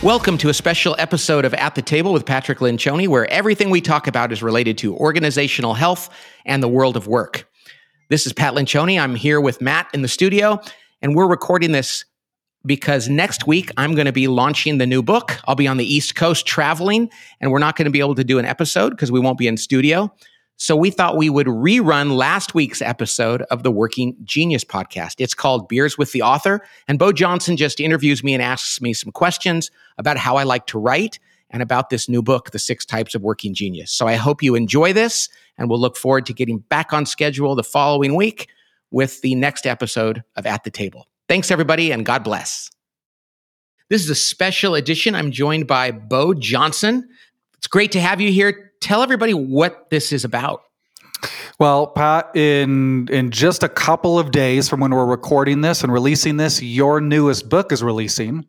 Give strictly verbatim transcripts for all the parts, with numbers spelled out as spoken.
Welcome to a special episode of At the Table with Patrick Lencioni, where everything we talk about is related to organizational health and the world of work. This is Pat Lencioni. I'm here with Matt in the studio, and we're recording this because next week I'm going to be launching the new book. I'll be on the East Coast traveling, and we're not going to be able to do an episode because we won't be in studio. So we thought we would rerun last week's episode of the Working Genius podcast. It's called Beers with the Author, and Bo Johnson just interviews me and asks me some questions about how I like to write and about this new book, The Six Types of Working Genius. So I hope you enjoy this, and we'll look forward to getting back on schedule the following week with the next episode of At the Table. Thanks, everybody, and God bless. This is a special edition. I'm joined by Bo Johnson. It's great to have you here. Tell everybody what this is about. Well, Pat, in in just a couple of days from when we're recording this and releasing this, your newest book is releasing.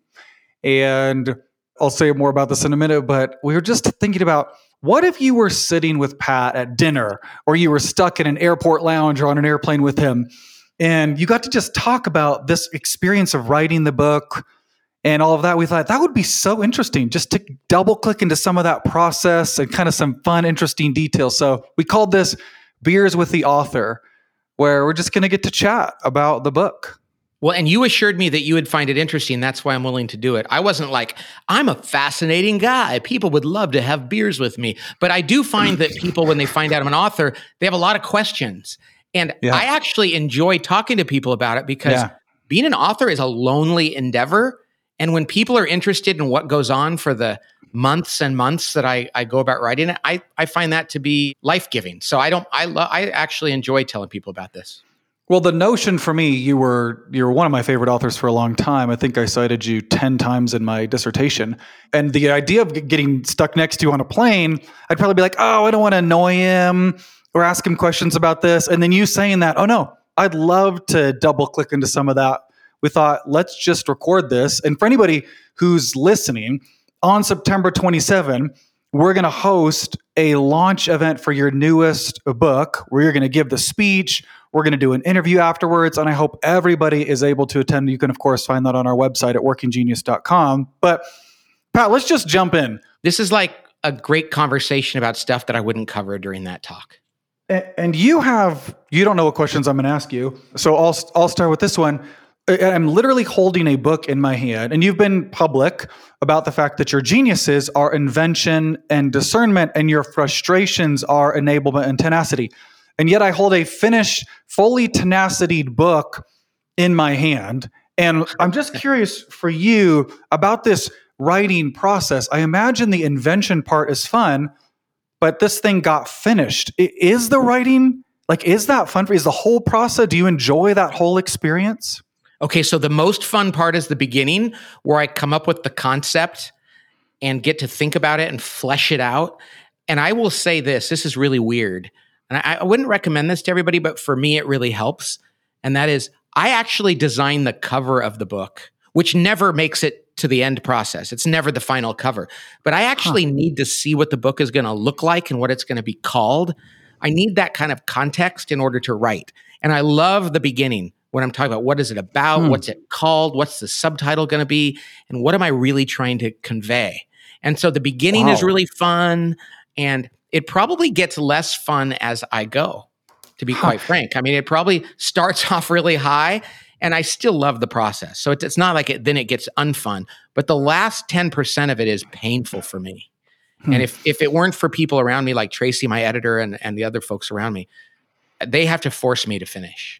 And I'll say more about this in a minute, but we were just thinking about, what if you were sitting with Pat at dinner, or you were stuck in an airport lounge or on an airplane with him, and you got to just talk about this experience of writing the book and all of that. We thought that would be so interesting, just to double click into some of that process and kind of some fun, interesting details. So we called this Beers with the Author, where we're just going to get to chat about the book. Well, and you assured me that you would find it interesting. That's why I'm willing to do it. I wasn't like, I'm a fascinating guy. People would love to have beers with me. But I do find that people, when they find out I'm an author, they have a lot of questions. And yeah. I actually enjoy talking to people about it because yeah. being an author is a lonely endeavor. And when people are interested in what goes on for the months and months that I, I go about writing it, I, I find that to be life-giving. So I don't, I lo- I actually enjoy telling people about this. Well, the notion for me, you were you were one of my favorite authors for a long time. I think I cited you ten times in my dissertation. And the idea of getting stuck next to you on a plane, I'd probably be like, oh, I don't want to annoy him or ask him questions about this. And then you saying that, oh no, I'd love to double click into some of that. We thought, let's just record this. And for anybody who's listening, on September twenty-seventh, we're going to host a launch event for your newest book, where you're going to give the speech. We're going to do an interview afterwards, and I hope everybody is able to attend. You can, of course, find that on our website at working genius dot com. But, Pat, let's just jump in. This is like a great conversation about stuff that I wouldn't cover during that talk. And you have, you don't know what questions I'm going to ask you, so I'll I'll start with this one. I'm literally holding a book in my hand, and you've been public about the fact that your geniuses are invention and discernment, and your frustrations are enablement and tenacity. And yet I hold a finished, fully tenacitied book in my hand. And I'm just curious for you about this writing process. I imagine the invention part is fun, but this thing got finished. Is the writing, like, is that fun for you? Is the whole process, do you enjoy that whole experience? Okay, so the most fun part is the beginning, where I come up with the concept and get to think about it and flesh it out. And I will say this, this is really weird. And I, I wouldn't recommend this to everybody, but for me, it really helps. And that is, I actually design the cover of the book, which never makes it to the end process. It's never the final cover. But I actually huh. need to see what the book is going to look like and what it's going to be called. I need that kind of context in order to write. And I love the beginning, when I'm talking about what is it about, hmm. what's it called, what's the subtitle going to be, and what am I really trying to convey? And so the beginning wow. is really fun, and it probably gets less fun as I go, to be huh. quite frank. I mean, it probably starts off really high, and I still love the process. So it's not like it, then it gets unfun, but the last ten percent of it is painful for me. Hmm. And if if it weren't for people around me, like Tracy, my editor, and, and the other folks around me, they have to force me to finish.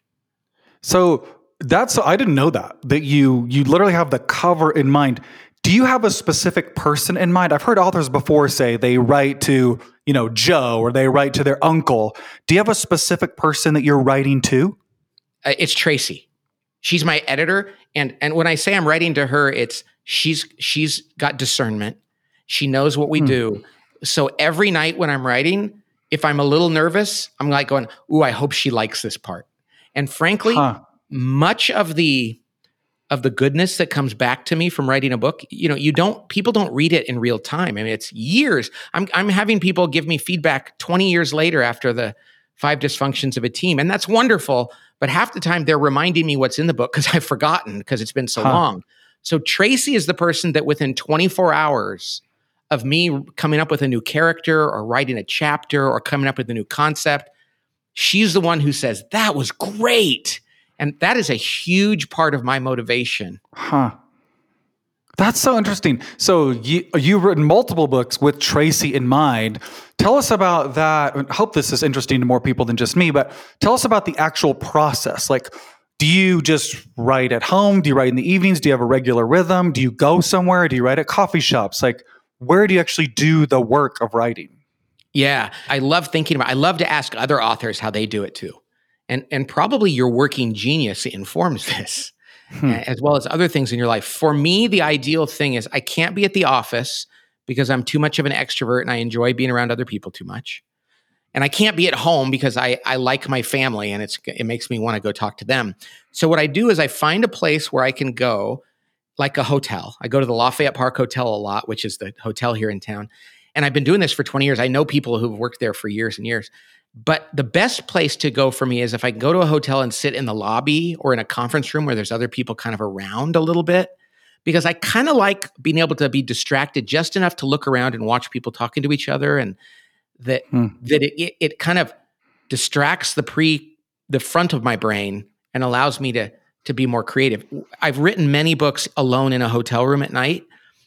So that's, I didn't know that, that you you literally have the cover in mind. Do you have a specific person in mind? I've heard authors before say they write to, you know, Joe, or they write to their uncle. Do you have a specific person that you're writing to? Uh, it's Tracy. She's my editor. And and when I say I'm writing to her, it's she's she's got discernment. She knows what we hmm. do. So every night when I'm writing, if I'm a little nervous, I'm like going, ooh, I hope she likes this part. And frankly, huh. much of the of the goodness that comes back to me from writing a book, you know, you don't people don't read it in real time. I mean, it's years. I'm I'm having people give me feedback twenty years later after the Five Dysfunctions of a Team, and that's wonderful. But half the time they're reminding me what's in the book because I've forgotten because it's been so huh. long. So Tracy is the person that within twenty-four hours of me coming up with a new character or writing a chapter or coming up with a new concept, she's the one who says, that was great. And that is a huge part of my motivation. Huh. That's so interesting. So you, you've written multiple books with Tracy in mind. Tell us about that. I hope this is interesting to more people than just me, but tell us about the actual process. Like, do you just write at home? Do you write in the evenings? Do you have a regular rhythm? Do you go somewhere? Do you write at coffee shops? Like, where do you actually do the work of writing? Yeah, I love thinking about, I love to ask other authors how they do it too. And, and probably your working genius informs this. Hmm. As well as other things in your life. For me, the ideal thing is I can't be at the office because I'm too much of an extrovert and I enjoy being around other people too much. And I can't be at home because I, I like my family and it's it makes me want to go talk to them. So what I do is I find a place where I can go, like a hotel. I go to the Lafayette Park Hotel a lot, which is the hotel here in town. And I've been doing this for twenty years. I know people who've worked there for years and years. But the best place to go for me is if I can go to a hotel and sit in the lobby or in a conference room where there's other people kind of around a little bit, because I kind of like being able to be distracted just enough to look around and watch people talking to each other, and that hmm. that it, it it kind of distracts the pre the front of my brain and allows me to to be more creative. I've written many books alone in a hotel room at night,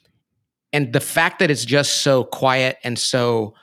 and the fact that it's just so quiet and so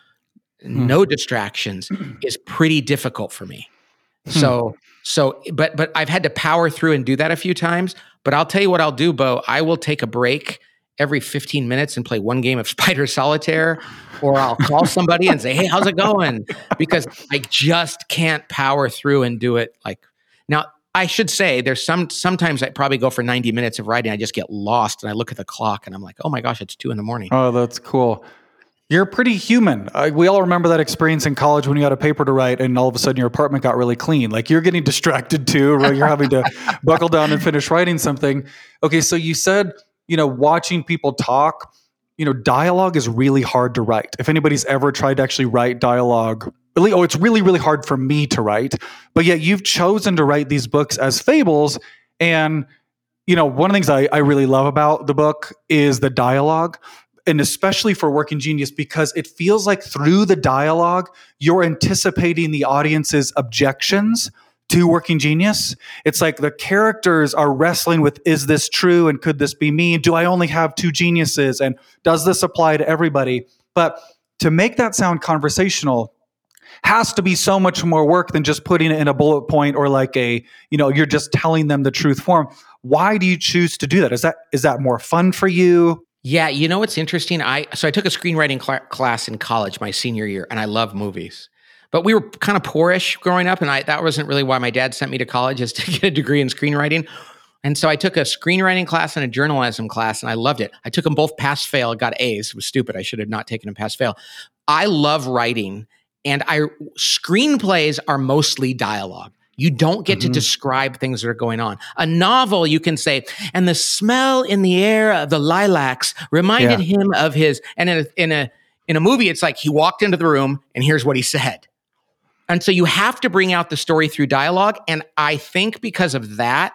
no distractions is pretty difficult for me. So, so, but, but I've had to power through and do that a few times, but I'll tell you what I'll do, Bo. I will take a break every fifteen minutes and play one game of Spider Solitaire, or I'll call somebody and say, hey, how's it going? Because I just can't power through and do it. Like now, I should say there's some, sometimes I probably go for ninety minutes of writing. I just get lost and I look at the clock and I'm like, oh my gosh, it's two in the morning. Oh, that's cool. You're pretty human. Uh, we all remember that experience in college when you got a paper to write and all of a sudden your apartment got really clean. Like you're getting distracted too, or you're having to buckle down and finish writing something. Okay, so you said, you know, watching people talk, you know, dialogue is really hard to write. If anybody's ever tried to actually write dialogue, really, oh, it's really, really hard for me to write. But yet you've chosen to write these books as fables. And, you know, one of the things I, I really love about the book is the dialogue. And especially for Working Genius, because it feels like through the dialogue, you're anticipating the audience's objections to Working Genius. It's like the characters are wrestling with, is this true? And could this be me? Do I only have two geniuses? And does this apply to everybody? But to make that sound conversational has to be so much more work than just putting it in a bullet point or like a, you know, you're just telling them the truth form. Why do you choose to do that? Is that is that more fun for you? Yeah, you know what's interesting? I so I took a screenwriting cl- class in college my senior year, and I love movies. But we were kind of poorish growing up, and I that wasn't really why my dad sent me to college, is to get a degree in screenwriting. And so I took a screenwriting class and a journalism class, and I loved it. I took them both pass-fail, got A's. It was stupid. I should have not taken them pass-fail. I love writing, and I screenplays are mostly dialogue. You don't get mm-hmm. to describe things that are going on. A novel, you can say, and the smell in the air of the lilacs reminded yeah. him of his. And in a, in a in a movie, it's like he walked into the room and here's what he said. And so you have to bring out the story through dialogue. And I think because of that,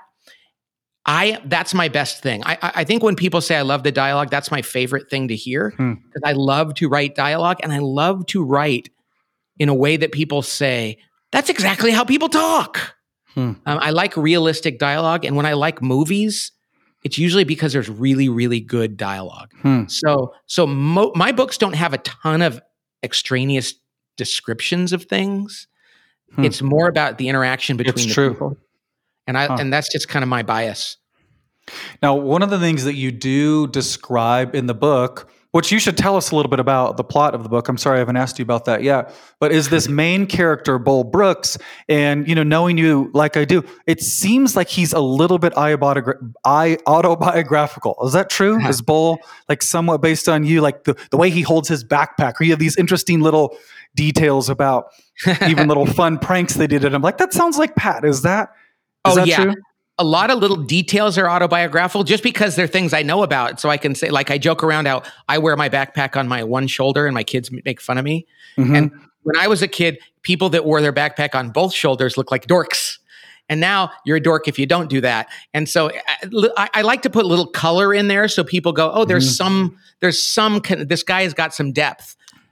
I that's my best thing. I, I think when people say I love the dialogue, that's my favorite thing to hear, because hmm. I love to write dialogue, and I love to write in a way that people say, that's exactly how people talk. Hmm. Um, I like realistic dialogue. And when I like movies, it's usually because there's really, really good dialogue. Hmm. So so mo- my books don't have a ton of extraneous descriptions of things. Hmm. It's more about the interaction between it's the true. people. And I huh. and that's just kind of my bias. Now, one of the things that you do describe in the book, which you should tell us a little bit about the plot of the book. I'm sorry I haven't asked you about that yet. But is this main character, Bull Brooks, and you know, knowing you like I do, it seems like he's a little bit autobiographical. Is that true? Is Bull like somewhat based on you, like the, the way he holds his backpack, or you have these interesting little details about even little fun pranks they did at him? Like, that sounds like Pat. Is that, is oh, that yeah. true? A lot of little details are autobiographical just because they're things I know about. So I can say, like, I joke around how I wear my backpack on my one shoulder and my kids make fun of me. Mm-hmm. And when I was a kid, people that wore their backpack on both shoulders looked like dorks. And now you're a dork if you don't do that. And so I, I like to put a little color in there so people go, oh, there's mm-hmm. some, there's some, this guy has got some depth.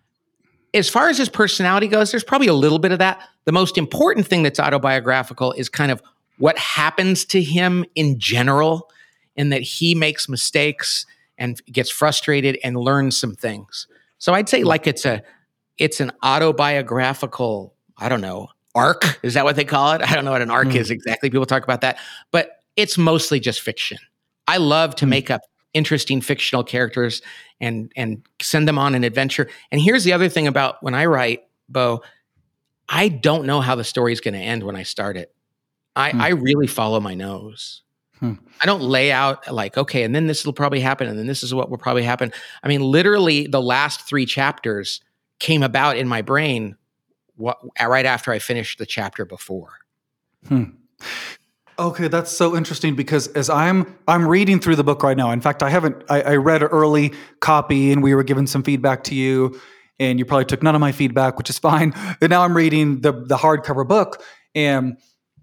As far as his personality goes, there's probably a little bit of that. The most important thing that's autobiographical is kind of what happens to him in general, in that he makes mistakes and gets frustrated and learns some things. So I'd say like it's a, it's an autobiographical, I don't know, arc. Is that what they call it? I don't know what an arc mm. is exactly. People talk about that, but it's mostly just fiction. I love to mm. make up interesting fictional characters and and send them on an adventure. And here's the other thing about when I write, Bo, I don't know how the story is going to end when I start it. I, hmm. I really follow my nose. Hmm. I don't lay out like, okay, and then this will probably happen, and then this is what will probably happen. I mean, literally the last three chapters came about in my brain what, right after I finished the chapter before. Hmm. Okay, that's so interesting because as I'm I'm reading through the book right now. In fact, I haven't I, I read an early copy and we were giving some feedback to you, and you probably took none of my feedback, which is fine. And now I'm reading the the hardcover book, and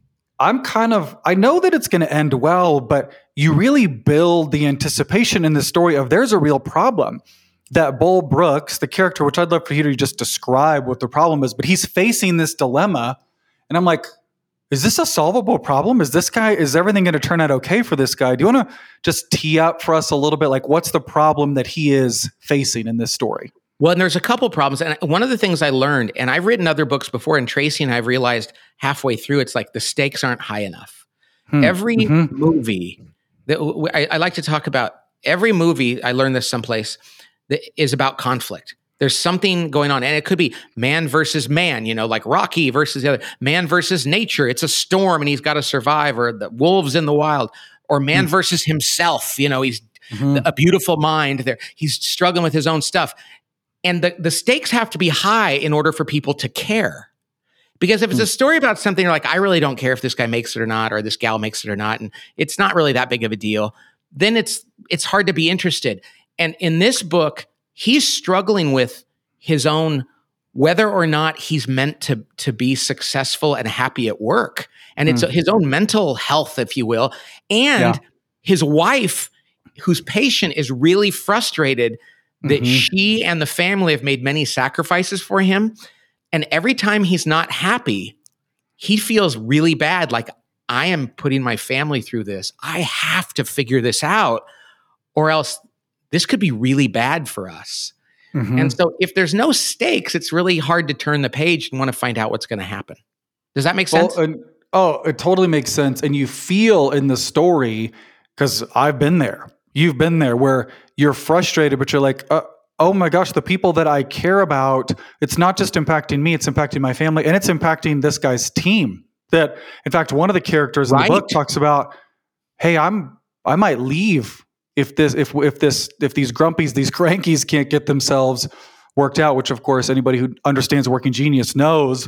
I'm kind of I know that it's going to end well, but you really build the anticipation in the story of there's a real problem. That Bull Brooks, the character, which I'd love for you to just describe what the problem is, but he's facing this dilemma, and I'm like, is this a solvable problem? Is this guy, is everything going to turn out okay for this guy? Do you want to just tee up for us a little bit? Like, what's the problem that he is facing in this story? Well, and there's a couple problems. And one of the things I learned, and I've written other books before, and Tracy and I've realized halfway through, it's like the stakes aren't high enough. Hmm. Every mm-hmm. movie, that I, I like to talk about, every movie, I learned this someplace, that is about conflict. There's something going on, and it could be man versus man, you know, like Rocky versus the other, man versus nature. It's a storm and he's got to survive, or the wolves in the wild, or man mm. versus himself. You know, he's mm-hmm. a beautiful mind there. He's struggling with his own stuff. And the, the stakes have to be high in order for people to care. Because if it's mm. a story about something, you're like, I really don't care if this guy makes it or not, or this gal makes it or not, and it's not really that big of a deal, then it's it's hard to be interested. And in this book, he's struggling with his own, whether or not he's meant to, to be successful and happy at work. And mm. it's his own mental health, if you will. And yeah. his wife, who's patient, is really frustrated that mm-hmm. she and the family have made many sacrifices for him. And every time he's not happy, he feels really bad. Like, I am putting my family through this. I have to figure this out, or else this could be really bad for us. Mm-hmm. And so if there's no stakes, it's really hard to turn the page and want to find out what's going to happen. Does that make sense? Well, and, oh, it totally makes sense. And you feel in the story, because I've been there, you've been there, where you're frustrated, but you're like, uh, oh my gosh, the people that I care about, it's not just impacting me, it's impacting my family, and it's impacting this guy's team. That, in fact, one of the characters in right. the book talks about, hey, I'm I might leave if this if if this if these grumpies, these crankies can't get themselves worked out, which of course anybody who understands Working Genius knows.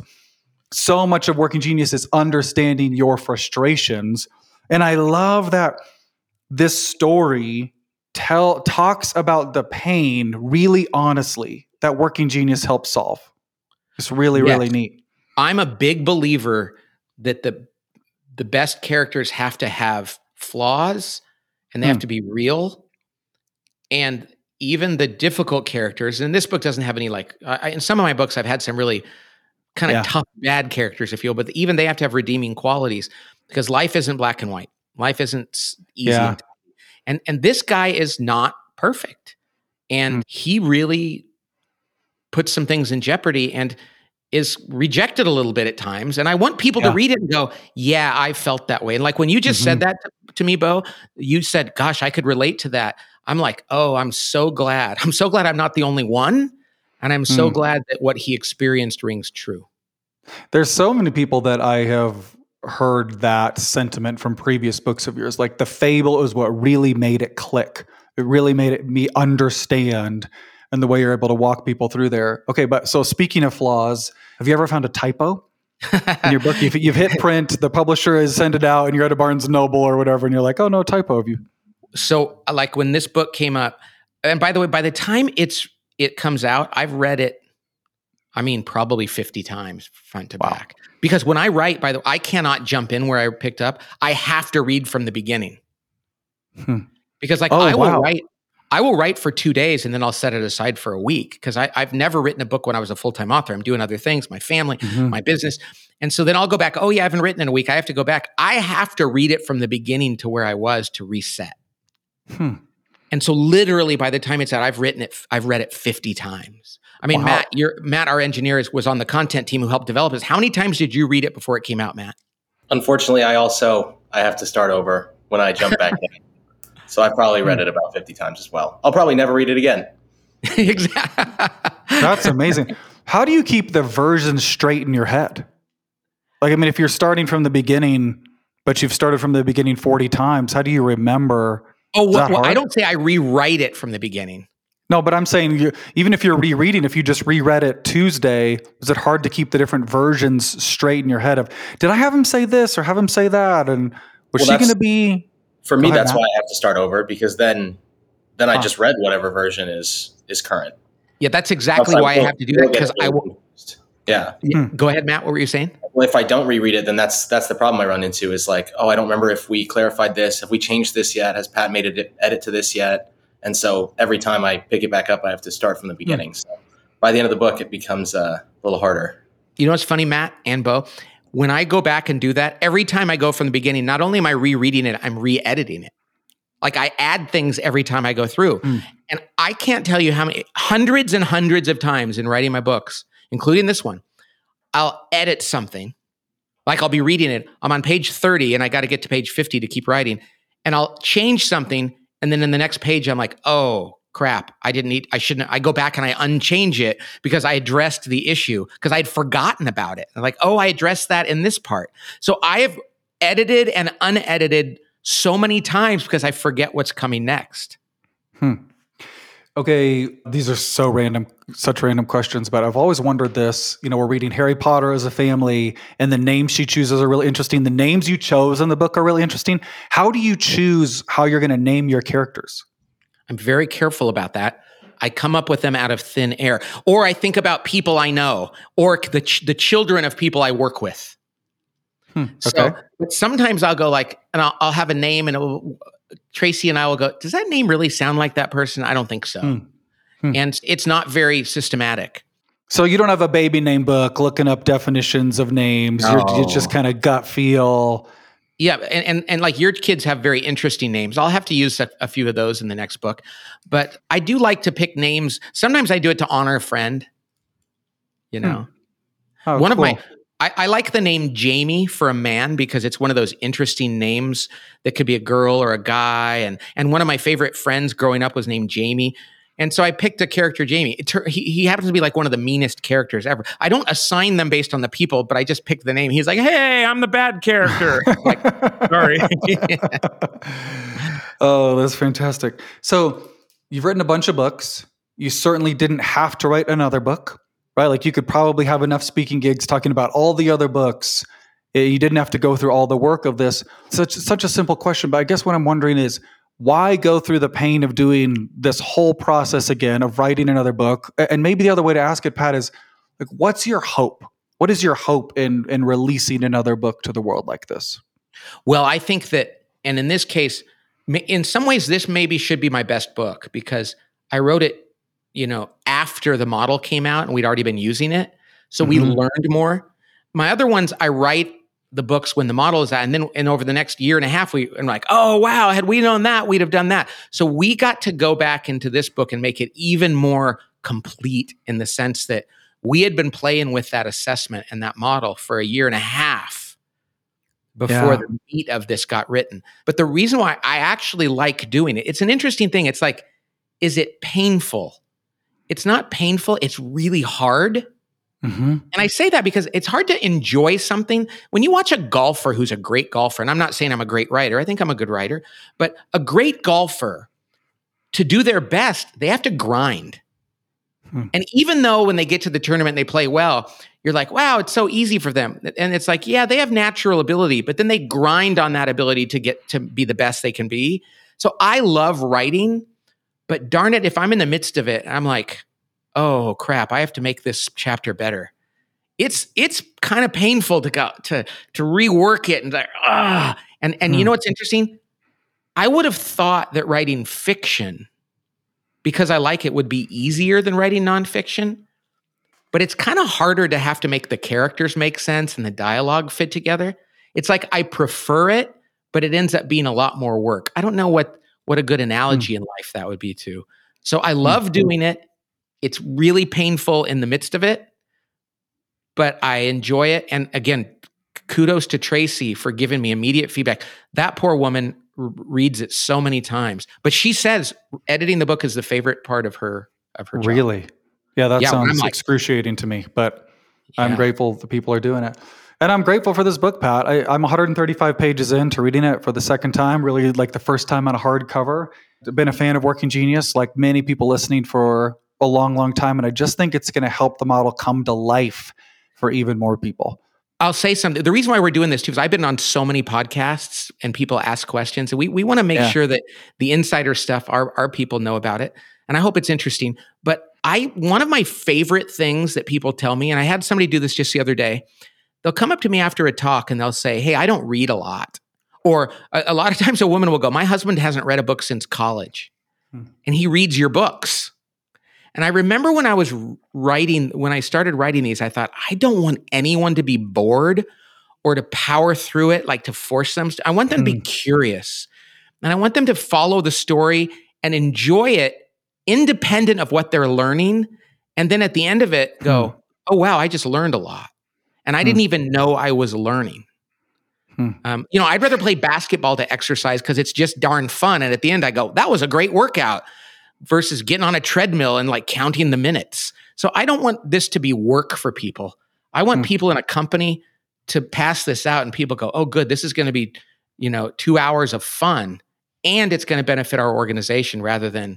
So much of Working Genius is understanding your frustrations. And I love that this story tell talks about the pain really honestly that Working Genius helps solve. It's really, yes. really neat. I'm a big believer that the the best characters have to have flaws, and they hmm. have to be real. And even the difficult characters, and this book doesn't have any, like, I, in some of my books, I've had some really kind of yeah. tough, bad characters, if you will, but even they have to have redeeming qualities, because life isn't black and white. Life isn't easy. Yeah. And, and, and this guy is not perfect. And hmm. he really puts some things in jeopardy and is rejected a little bit at times. And I want people yeah. to read it and go, yeah, I felt that way. And like when you just mm-hmm. said that to, to me, Bo, you said, gosh, I could relate to that. I'm like, oh, I'm so glad. I'm so glad I'm not the only one. And I'm so mm. glad that what he experienced rings true. There's so many people that I have heard that sentiment from previous books of yours. Like the fable is what really made it click. It really made it me understand, and the way you're able to walk people through there. Okay, but so speaking of flaws, have you ever found a typo in your book? You've, you've hit print, the publisher has sent it out, and you're at a Barnes and Noble or whatever, and you're like, oh, no, typo of you. So like when this book came up, and by the way, by the time it's it comes out, I've read it, I mean, probably fifty times front to Wow. back. Because when I write, by the way, I cannot jump in where I picked up. I have to read from the beginning. Hmm. Because like Oh, I will wow. write, I will write for two days and then I'll set it aside for a week. Because I've never written a book when I was a full-time author. I'm doing other things, my family, Mhm. my business. And so then I'll go back, oh yeah, I haven't written in a week. I have to go back. I have to read it from the beginning to where I was to reset. Hmm. And so literally by the time it's out, I've written it, I've read it fifty times. I mean, Wow. Matt, you're, Matt, our engineer, is, was on the content team who helped develop this. How many times did you read it before it came out, Matt? Unfortunately, I also I have to start over when I jump back in. So I probably read it about fifty times as well. I'll probably never read it again. Exactly. That's amazing. How do you keep the versions straight in your head? Like, I mean, if you're starting from the beginning, but you've started from the beginning forty times, how do you remember? Oh, Is well, that well, I hard? don't say I rewrite it from the beginning. No, but I'm saying you, even if you're rereading, if you just reread it Tuesday, is it hard to keep the different versions straight in your head of, did I have him say this or have him say that? And was Well, she that's- going to be? For Go me, ahead, that's Matt. why I have to start over because then then I Huh. just read whatever version is is current. Yeah, that's exactly Else why I will- have to do will that get because I really will. confused. Yeah. Yeah, go ahead, Matt. What were you saying? Well, if I don't reread it, then that's that's the problem I run into is like, oh, I don't remember if we clarified this, if we changed this yet, has Pat made an edit to this yet? And so every time I pick it back up, I have to start from the beginning. So by the end of the book, it becomes uh, a little harder. You know what's funny, Matt and Bo? When I go back and do that, every time I go from the beginning, not only am I rereading it, I'm re-editing it. Like I add things every time I go through. Mm. And I can't tell you how many, hundreds and hundreds of times in writing my books, including this one, I'll edit something. Like I'll be reading it. I'm on page thirty and I got to get to page fifty to keep writing. And I'll change something. And then in the next page, I'm like, oh, crap. I didn't need, I shouldn't, I go back and I unchange it because I addressed the issue because I'd forgotten about it. I'm like, oh, I addressed that in this part. So I have edited and unedited so many times because I forget what's coming next. Hmm. Okay, these are so random, such random questions, but I've always wondered this. You know, we're reading Harry Potter as a family, and the names she chooses are really interesting. The names you chose in the book are really interesting. How do you choose how you're going to name your characters? I'm very careful about that. I come up with them out of thin air, or I think about people I know, or the ch- the children of people I work with. Hmm, So, okay. but sometimes I'll go like, and I'll, I'll have a name, and it will, Tracy and I will go, does that name really sound like that person? I don't think so. Hmm. Hmm. And it's not very systematic. So you don't have a baby name book looking up definitions of names. You're, you just No. kind of gut feel. Yeah, and, and and like your kids have very interesting names. I'll have to use a, a few of those in the next book. But I do like to pick names. Sometimes I do it to honor a friend. You know, Oh, one of cool. my I, I like the name Jamie for a man because it's one of those interesting names that could be a girl or a guy. And and one of my favorite friends growing up was named Jamie. And so I picked a character, Jamie. It, tur- he, he happens to be like one of the meanest characters ever. I don't assign them based on the people, but I just picked the name. He's like, hey, I'm the bad character. Like, sorry. Oh, that's fantastic. So you've written a bunch of books. You certainly didn't have to write another book, right? Like you could probably have enough speaking gigs talking about all the other books. Eh, You didn't have to go through all the work of this. Such such a simple question, but I guess what I'm wondering is why go through the pain of doing this whole process again of writing another book? A- And maybe the other way to ask it, Pat, is like, what's your hope? What is your hope in in releasing another book to the world like this? Well, I think that, and in this case, ma- in some ways, this maybe should be my best book because I wrote it, you know, after the model came out and we'd already been using it. So we Mhm. learned more. My other ones, I write the books when the model is out. And then, and over the next year and a half, we, and like, oh, wow, had we known that, we'd have done that. So we got to go back into this book and make it even more complete in the sense that we had been playing with that assessment and that model for a year and a half before Yeah. the meat of this got written. But the reason why I actually like doing it, it's an interesting thing. It's like, is it painful? It's not painful. It's really hard. Mm-hmm. And I say that because it's hard to enjoy something. When you watch a golfer who's a great golfer, and I'm not saying I'm a great writer, I think I'm a good writer, but a great golfer, to do their best, they have to grind. Hmm. And even though when they get to the tournament, they play well, you're like, wow, it's so easy for them. And it's like, yeah, they have natural ability, but then they grind on that ability to get to be the best they can be. So I love writing, but darn it, if I'm in the midst of it, I'm like, oh crap, I have to make this chapter better. It's it's kind of painful to go to to rework it and like ah. And and Hmm. you know what's interesting? I would have thought that writing fiction, because I like it, would be easier than writing nonfiction. But it's kind of harder to have to make the characters make sense and the dialogue fit together. It's like I prefer it, but it ends up being a lot more work. I don't know what what a good analogy Hmm. in life that would be to. So I love doing it. It's really painful in the midst of it, but I enjoy it. And again, kudos to Tracy for giving me immediate feedback. That poor woman r- reads it so many times, but she says editing the book is the favorite part of her of her job. Really? Yeah, that Yeah, when I'm sounds like- excruciating to me, but I'm Yeah. grateful the people are doing it. And I'm grateful for this book, Pat. I, I'm one hundred thirty-five pages into reading it for the second time, really like the first time on a hardcover. I've been a fan of Working Genius, like many people listening, for a long, long time. And I just think it's going to help the model come to life for even more people. I'll say something. The reason why we're doing this too is I've been on so many podcasts and people ask questions, and we we want to make Yeah. sure that the insider stuff, our our people know about it, and I hope it's interesting. But I one of my favorite things that people tell me, and I had somebody do this just the other day. They'll come up to me after a talk and they'll say, "Hey, I don't read a lot," or a, a lot of times a woman will go, "My husband hasn't read a book since college, Hmm. and he reads your books." And I remember when I was writing, when I started writing these, I thought, I don't want anyone to be bored or to power through it, like to force them. I want them to be curious. And I want them to follow the story and enjoy it independent of what they're learning. And then at the end of it, go, oh, wow, I just learned a lot. And I didn't even know I was learning. Hmm. Um, you know, I'd rather play basketball to exercise because it's just darn fun. And at the end, I go, that was a great workout, versus getting on a treadmill and like counting the minutes. So I don't want this to be work for people. I want Hmm. people in a company to pass this out and people go, oh, good, this is going to be, you know, two hours of fun and it's going to benefit our organization, rather than,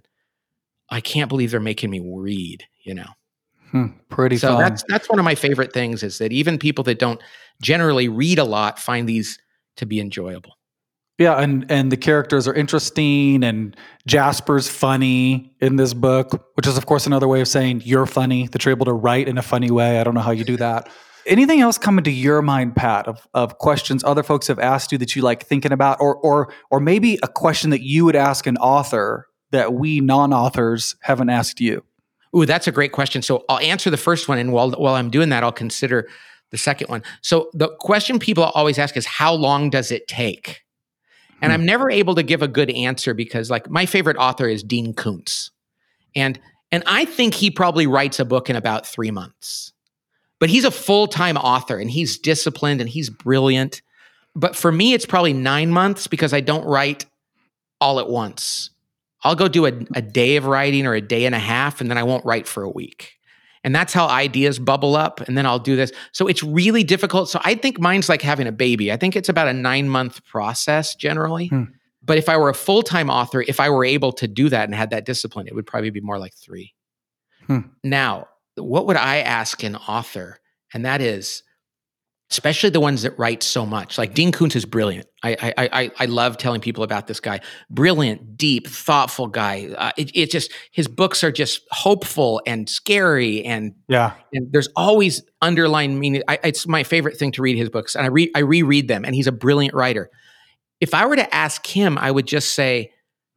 I can't believe they're making me read, you know? Hmm. Pretty So fun. that's, that's one of my favorite things, is that even people that don't generally read a lot find these to be enjoyable. Yeah, and and the characters are interesting, and Jasper's funny in this book, which is of course another way of saying you're funny, that you're able to write in a funny way. I don't know how you do that. Anything else come into your mind, Pat, of, of questions other folks have asked you that you like thinking about, or or or maybe a question that you would ask an author that we non-authors haven't asked you? Ooh, that's a great question. So I'll answer the first one, and while while I'm doing that, I'll consider the second one. So the question people always ask is, how long does it take? And I'm never able to give a good answer because, like, my favorite author is Dean Koontz. And and I think he probably writes a book in about three months. But he's a full-time author and he's disciplined and he's brilliant. But for me, it's probably nine months because I don't write all at once. I'll go do a, a day of writing or a day and a half, and then I won't write for a week. And that's how ideas bubble up, and then I'll do this. So it's really difficult. So I think mine's like having a baby. I think it's about a nine-month process generally. Hmm. But if I were a full-time author, if I were able to do that and had that discipline, it would probably be more like three. Hmm. Now, what would I ask an author? And that is, especially the ones that write so much. Like Dean Koontz is brilliant. I I I, I love telling people about this guy. Brilliant, deep, thoughtful guy. Uh, it, it just, his books are just hopeful and scary, and Yeah. and there's always underlying meaning. I, it's my favorite thing to read his books, and I re I reread them. And he's a brilliant writer. If I were to ask him, I would just say,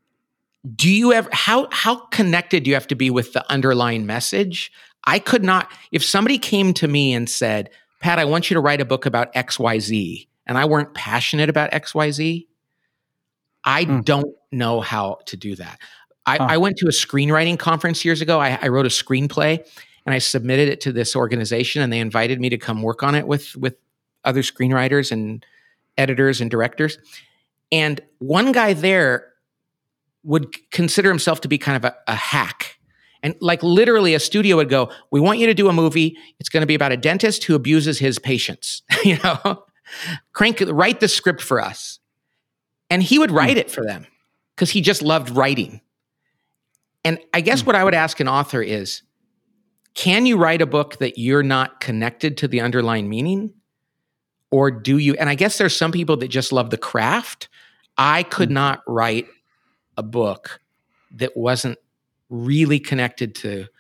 do you ever, how how connected do you have to be with the underlying message? I could not. If somebody came to me and said, Pat, I want you to write a book about X Y Z, and I weren't passionate about X Y Z, I Hmm. don't know how to do that. I, Huh. I went to a screenwriting conference years ago. I, I wrote a screenplay, and I submitted it to this organization, and they invited me to come work on it with, with other screenwriters and editors and directors. And one guy there would consider himself to be kind of a, a hack. And like literally a studio would go, we want you to do a movie. It's going to be about a dentist who abuses his patients. you know, crank, write the script for us. And he would write it for them because he just loved writing. And I guess what I would ask an author is, can you write a book that you're not connected to the underlying meaning? Or do you? And I guess there's some people that just love the craft. I could not write a book that wasn't really connected to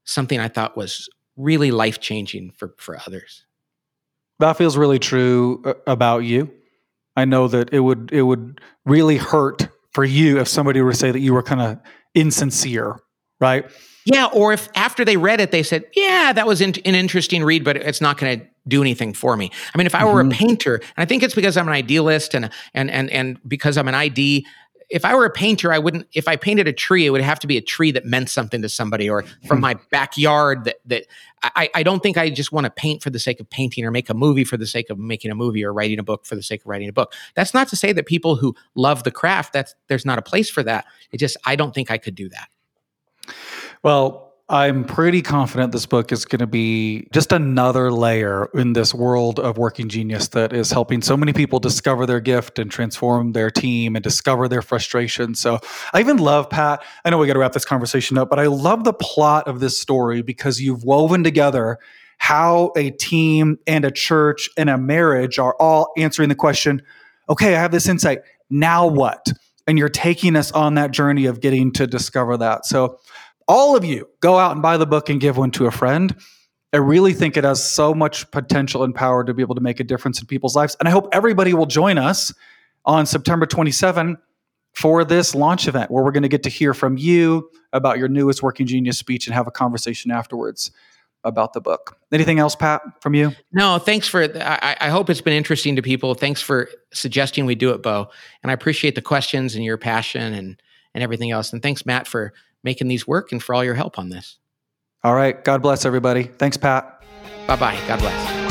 something I thought was really life-changing for, for others. That feels really true about you. I know that it would it would really hurt for you if somebody were to say that you were kind of insincere, right? Yeah, or if after they read it, they said, yeah, that was in- an interesting read, but it's not going to do anything for me. I mean, if I were mm-hmm. a painter, and I think it's because I'm an idealist and and and and because I'm an I D, if I were a painter, I wouldn't, if I painted a tree, it would have to be a tree that meant something to somebody, or from my backyard that, that I, I don't think I just want to paint for the sake of painting or make a movie for the sake of making a movie or writing a book for the sake of writing a book. That's not to say that people who love the craft, that's, there's not a place for that. It just, I don't think I could do that. Well, I'm pretty confident this book is going to be just another layer in this world of Working Genius that is helping so many people discover their gift and transform their team and discover their frustration. So I even love, Pat, I know we got to wrap this conversation up, but I love the plot of this story because you've woven together how a team and a church and a marriage are all answering the question, okay, I have this insight, now what? And you're taking us on that journey of getting to discover that. So all of you, go out and buy the book and give one to a friend. I really think it has so much potential and power to be able to make a difference in people's lives. And I hope everybody will join us on September twenty-seventh for this launch event where we're going to get to hear from you about your newest Working Genius speech and have a conversation afterwards about the book. Anything else, Pat, from you? No, thanks for, I, I hope it's been interesting to people. Thanks for suggesting we do it, Bo. And I appreciate the questions and your passion and, and everything else. And thanks, Matt, for making these work and for all your help on this. All right. God bless everybody. Thanks, Pat. Bye-bye. God bless.